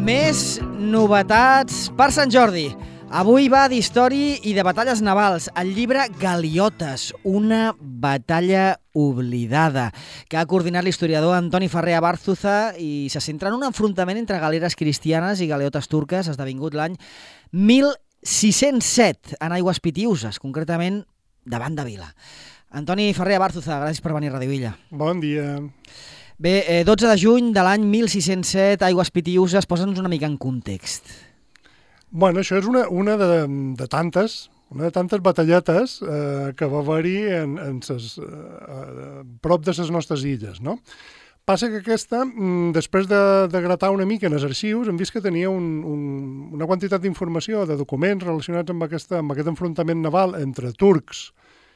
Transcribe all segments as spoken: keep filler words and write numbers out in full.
Més novetats per Sant Jordi. Avui va d'història i de batalles navals. El llibre Galiotes, una batalla oblidada, que ha coordinat l'historiador Antoni Ferrer Abárzuza i se centra en un enfrontament entre galeres cristianes i galeotes turques esdevingut l'any mil sis-cents set en aigües Pitiüses, concretament davant de Vila. Antoni Ferrer Abárzuza, gràcies per venir a Radio Illa. Bon dia. Bé, eh, dotze de juny de l'any mil sis-cents set, aigües Pitiüses, posa'ns una mica en context. Bueno, això és una, una de, de tantes, una de tantes batalletes eh, que va haver-hi en, en ses, eh, prop de les nostres illes, no? Passa que aquesta, després de, de gratar una mica en els arxius, hem vist que tenia un, un, una quantitat d'informació, de documents relacionats amb, aquesta, amb aquest enfrontament naval entre turcs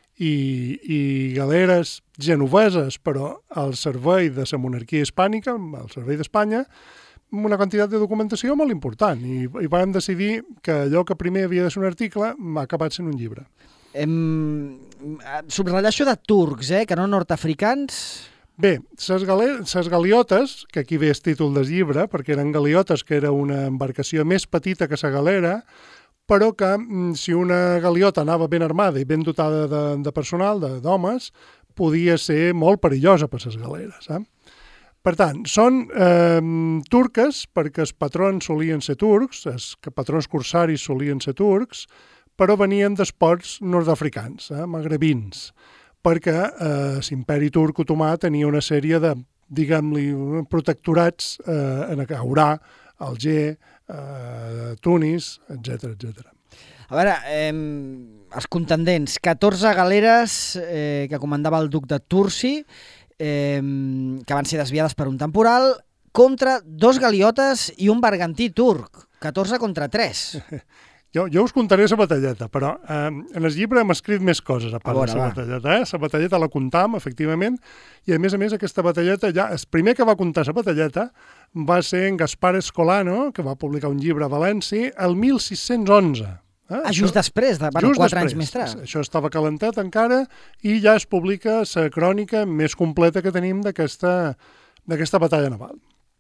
i, i galeres genoveses, però al servei de la monarquia hispànica, al servei d'Espanya, una quantitat de documentació molt important i, i vam decidir que allò que primer havia de ser un article m'ha acabat sent un llibre. Em... Subratllar això de turcs, eh? Que no nord-africans... Bé, ses, galer, ses galiotes, que aquí ve el títol del llibre, perquè eren galiotes, que era una embarcació més petita que la galera, però que si una galiota anava ben armada i ben dotada de, de personal, d'homes, podia ser molt perillosa per les galeres, eh? Per tant, són eh, turques perquè els patrons solien ser turcs, els patrons corsaris solien ser turcs, però venien d'esports nord-africans, eh, magrebins, perquè eh, l'imperi turc otomà tenia una sèrie de, diguem-li, protectorats eh, en Aurà, Alger, eh, Tunis, etcètera, etcètera. A veure, eh, els contendents, catorze galeres eh, que comandava el duc de Tursi, Eh, que van ser desviades per un temporal, contra dos galiotes i un bergantí turc, catorze contra tres. Jo, jo us contaré la batalleta, però eh, en el llibre hem escrit més coses a part a veure, de la batalleta. Eh? La batalleta la comptam, efectivament, i a més a més aquesta batalleta, ja, el primer que va contar la batalleta va ser en Gaspar Escolano, que va publicar un llibre a València, el mil sis-cents onze. Eh? Ah, just això, després, de, bueno, just quatre després. Anys més tard. Això estava calentat encara i ja es publica la crònica més completa que tenim d'aquesta batalla naval.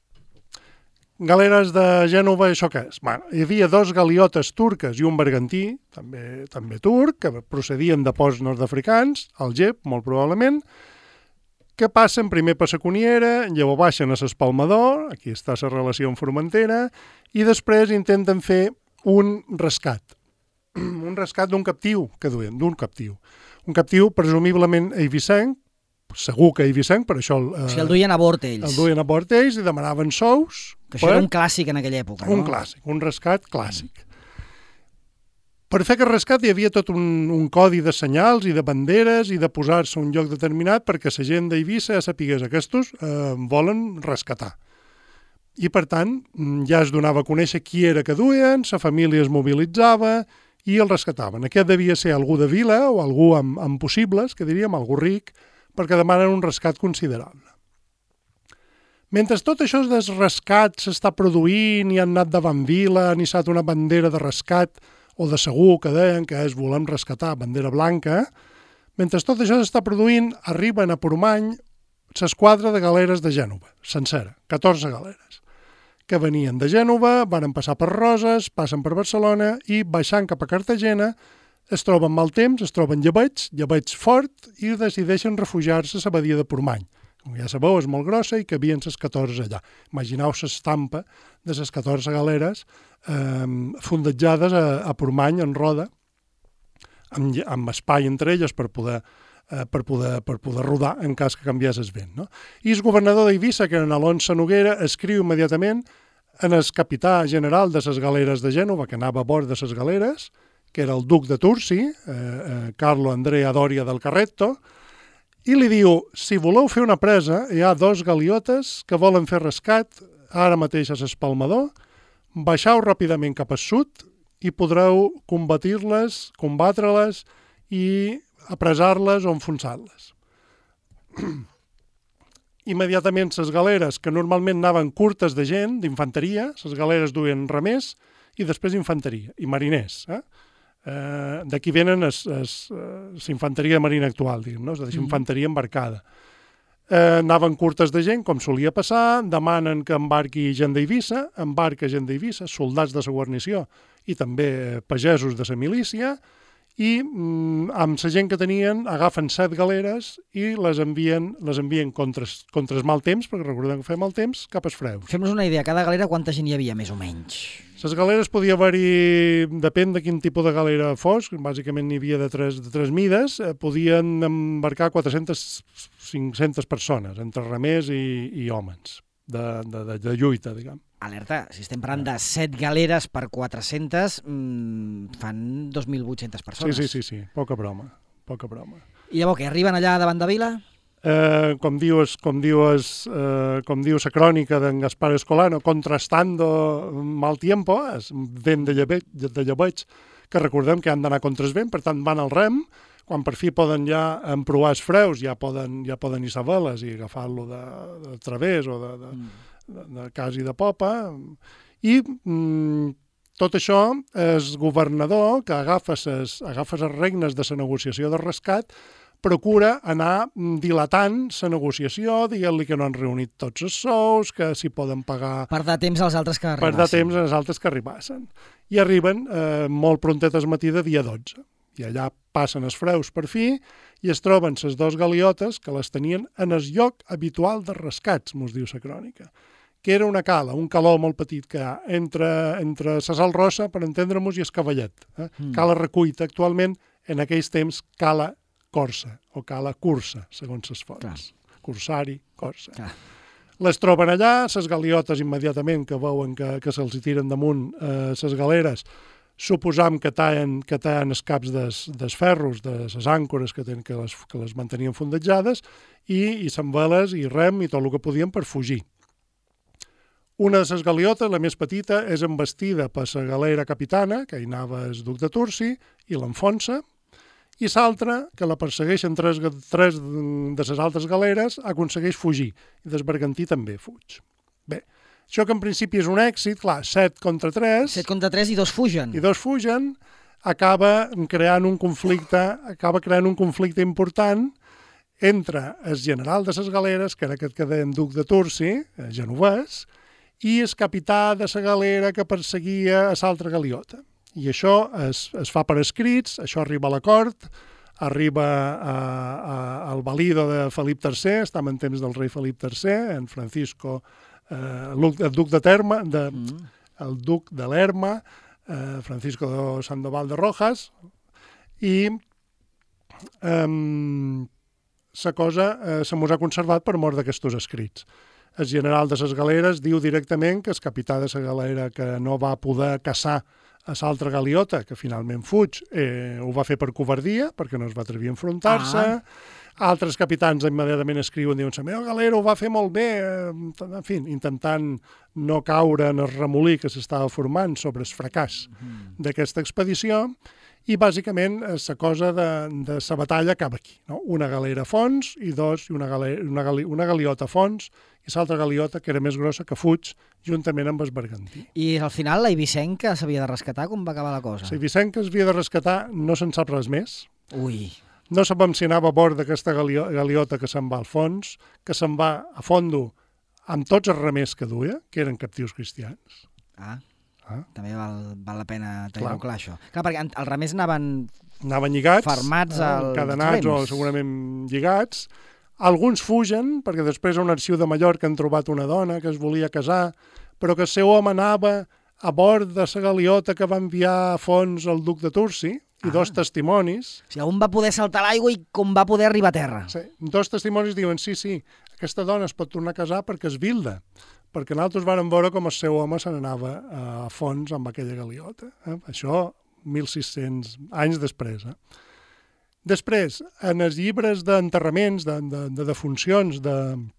Galeres de Gènova, això què és? Bueno, hi havia dos galiotes turques i un bergantí, també, també turc, que procedien de ports nord-africans, Alger, molt probablement, que passen primer per la Coniera, llavors baixen a l'Espalmador, aquí està la relació amb Formentera, i després intenten fer un rescat. un rescat d'un captiu que duien, d'un captiu. Un captiu presumiblement eivissenc, segur que eivissenc, per això... Eh, o sigui, el duien a bord ells. El duien a bord ells i demanaven sous. Que això per... era un clàssic en aquella època, un no? Un clàssic, un rescat clàssic. Mm. Per fer aquest rescat hi havia tot un, un codi de senyals i de banderes i de posar-se un lloc determinat perquè la gent d'Eivissa ja sapigués aquests eh, volen rescatar. I, per tant, ja es donava a conèixer qui era que duien, la família es mobilitzava i el rescataven. Aquest devia ser algú de vila o algú amb, amb possibles, que diríem, algú ric, perquè demanen un rescat considerable. Mentre tot això del rescat s'està produint i han anat davant vila, han hissat una bandera de rescat o de segur, que deien que és volem rescatar, bandera blanca, mentre tot això s'està produint, arriben a Portmany l'esquadra de galeres de Gènova, sencera, catorze galeres, que venien de Gènova, van passar per Roses, passen per Barcelona i, baixant cap a Cartagena, es troben mal temps, es troben llebeig, llebeig fort, i decideixen refugiar-se a l'abadia de Portmany. Com ja sabeu, és molt grossa i cabien les catorze allà. Imagineu l'estampa de les catorze galeres eh, fondejades a, a Portmany en roda, amb, amb espai entre elles per poder, eh, per poder, per poder rodar en cas que canviés el vent. No? I el governador d'Eivissa, que era Alonso Noguera, escriu immediatament en el capità general de les galeres de Gènova, que anava a bord de les galeres, que era el duc de Tursi, eh, eh, Carlo Andrea Doria del Carretto, i li diu, si voleu fer una presa, hi ha dos galiotes que volen fer rescat, ara mateix a l'Espalmador, baixau ràpidament cap al sud i podreu combatir-les, combatre-les i apresar-les o enfonsar-les. Immediatament les galeres, que normalment anaven curtes de gent, d'infanteria, les galeres duien remers i després infanteria, i mariners. Eh? Eh, d'aquí venen la infanteria marina actual, diguem, no? És a dir, infanteria embarcada. Eh, anaven curtes de gent, com solia passar, demanen que embarqui gent d'Eivissa, embarca gent d'Eivissa, soldats de la guarnició i també pagesos de la milícia, i mm, amb la gent que tenien agafen set galeres i les envien, les envien contra, contra el mal temps, perquè recordem que fem mal temps, cap als freus. Fem-nos una idea, cada galera quanta gent hi havia, més o menys? Les galeres podia haver-hi, depèn de quin tipus de galera fos, bàsicament n'hi havia de tres, de tres mides, eh, podien embarcar quatre-centes cinc-centes persones, entre remers i, i homes, de, de, de, de lluita, diguem. Alerta, si estem parlant de set galeres per quatre-centes, mmm, fan dos mil vuit-centes persones. Sí, sí, sí, sí, poca broma, poca broma. I llavors, que arriben allà davant de Vila? Eh, com dius, com dius, eh, com diu la crònica d'en Gaspar Escolano, contrastando mal tiempo, és vent de llebeig, de llebeig, que recordem que han d'anar contra el vent, per tant van al rem, quan per fi poden ja emprovar els freus, ja poden, ja poden hissar veles i agafar-lo de, de través o de, de, mm. de, de quasi de popa, i mm, tot això, el governador, que agafa les agafa les regnes de la negociació de rescat, procura anar dilatant la negociació, dient-li que no han reunit tots els sous, que s'hi poden pagar... Per dar temps als altres que arribassin. Per dar temps als altres que arribassen. I arriben eh, molt prontet al matí de dia dotze. I allà passen els freus per fi i es troben les dues galiotes que les tenien en el lloc habitual de rescats, mos diu la crònica, que era una cala, un caló molt petit que hi ha entre, entre la Sal Rossa, per entendre-nos, i el Cavallet. Eh? Mm. Cala Recuita, actualment, en aquells temps, cala Corsa, o cala Cursa, segons les fonts. Clar. Cursari, Corsa. Clar. Les troben allà, les galiotes immediatament que veuen que, que se'ls tiren damunt eh, les galeres, suposam que tallen, que tallen els caps des, des ferros, de les àncores que, ten, que, les, que les mantenien fondejades, i, i s'enveles i rem i tot el que podien per fugir. Una de les galiotes, la més petita, és embestida per la galera capitana, que hi anava el duc de Turci, i l'enfonsa, i l'altra, que la persegueixen tres, tres de les altres galeres, aconsegueix fugir, i desbergantí també fuig. Bé, això que en principi és un èxit, clar, set contra tres... set contra tres i dos fugen. I dos fugen, acaba creant un conflicte, acaba creant un conflicte important entre el general de les galeres, que era aquest que deien duc de Turci, genovès, i el capità de la galera que perseguia a l'altra galiota. I això es, es fa per escrits, això arriba a la cort, arriba a, a, al valido de Felip tercer, estem en temps del rei Felip tercer, en Francisco, eh, el duc de Terma, de, mm. el duc de Lerma, eh, Francisco de Sandoval de Rojas, i eh, la cosa eh, se mos ha conservat per mort d'aquests escrits. El general de les galeres diu directament que el capità de la galera que no va poder caçar a l'altra galiota, que finalment fuig, eh, ho va fer per covardia, perquè no es va atrevir a enfrontar-se. Ah. Altres capitans immediatament escriuen, diuen, la meva galera ho va fer molt bé, eh, en fi, intentant no caure en el remolí que s'estava formant sobre el fracàs mm. d'aquesta expedició, i bàsicament la cosa de, de la batalla acaba aquí, no? Una galera a fons i dos, i una, galera, una, gali, una galiota a fons i l'altra galiota, que era més grossa, que fuig juntament amb el bergantí. I al final la Eivissenca s'havia de rescatar? Com va acabar la cosa? La Eivissenca s'havia de rescatar, no se'n sap res més. Ui. No sabem si anava a bord d'aquesta galiota que se'n va al fons, que se'n va a fondo amb tots els remers que duia, que eren captius cristians. Ah. Ah. També val, val la pena tenir-ho clar, això. Clar, perquè els remers anaven, anaven lligats, fermats als encadenats o segurament lligats. Alguns fugen, perquè després a un arxiu de Mallorca han trobat una dona que es volia casar, però que el seu home anava a bord de la galiota que va enviar a fons el duc de Turci, i ah. dos testimonis... O sigui, un va poder saltar l'aigua i com va poder arribar a terra. Sí, dos testimonis diuen, sí, sí, aquesta dona es pot tornar a casar perquè és vilda, perquè nosaltres vàrem veure com el seu home se n'anava a fons amb aquella galiota. Eh? Això mil sis-cents anys després. Eh? Després, en els llibres d'enterraments, de, de, de defuncions de,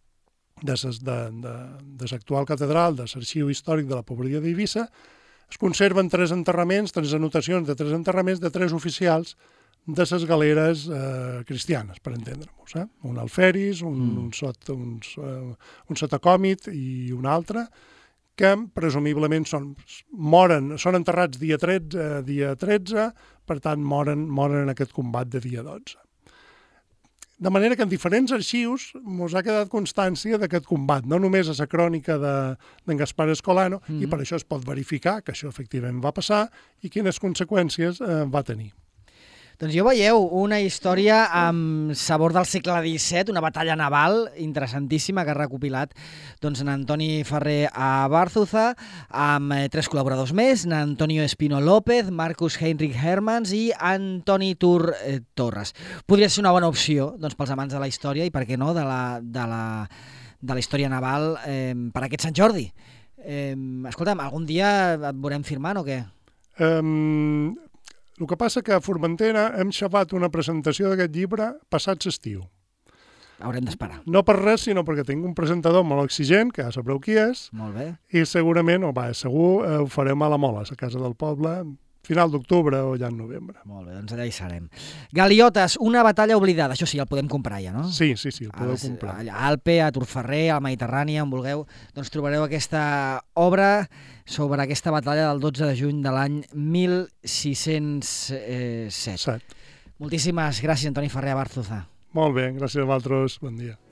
de, de, de, de l'actual catedral, de l'Arxiu Històric de la Pobreria d'Eivissa, es conserven tres enterraments, tres anotacions de tres enterraments de tres oficials de les galeres eh, cristianes, per entendre-nos. Eh? Un alferis, un, mm. un, sot, un, uh, un sotacòmit i un altre, que presumiblement són, moren, són enterrats dia tretze, dia tretze, per tant moren, moren en aquest combat de dia dotze. De manera que en diferents arxius ens ha quedat constància d'aquest combat, no només a la crònica d'en de, Gaspar Escolano, mm-hmm. i per això es pot verificar que això efectivament va passar i quines conseqüències eh, va tenir. Doncs jo veieu una història amb sabor del segle disset, una batalla naval interessantíssima que ha recopilat doncs, en Antoni Ferrer a Bárzuza, amb eh, tres col·laboradors més, en Antonio Espino López, Marcus Heinrich Hermans i Antoni Tur eh, Torres. Podria ser una bona opció doncs, pels amants de la història i, per què no, de la, de la, de la història naval eh, per aquest Sant Jordi. Eh, escolta'm, algun dia et veurem firmant o què? Um... El que passa que a Formentera hem xavat una presentació d'aquest llibre passat l'estiu. Haurem d'esperar. No per res, sinó perquè tinc un presentador molt exigent, que ja sabreu qui és. Molt bé. I segurament, o va, segur, eh, ho farem a la Mola, a la casa del poble, final d'octubre o ja en novembre. Molt bé, doncs allà hi serem. Galiotes, una batalla oblidada. Això sí, el podem comprar ja, no? Sí, sí, sí, el podeu Als, comprar. Allà a Alpe, a Turferrer, a la Mediterrània, on vulgueu, doncs trobareu aquesta obra sobre aquesta batalla del dotze de juny de l'any mil sis-cents set. Set. Moltíssimes gràcies, Antoni Ferrer a Bárzuza. Molt bé, gràcies a vosaltres. Bon dia.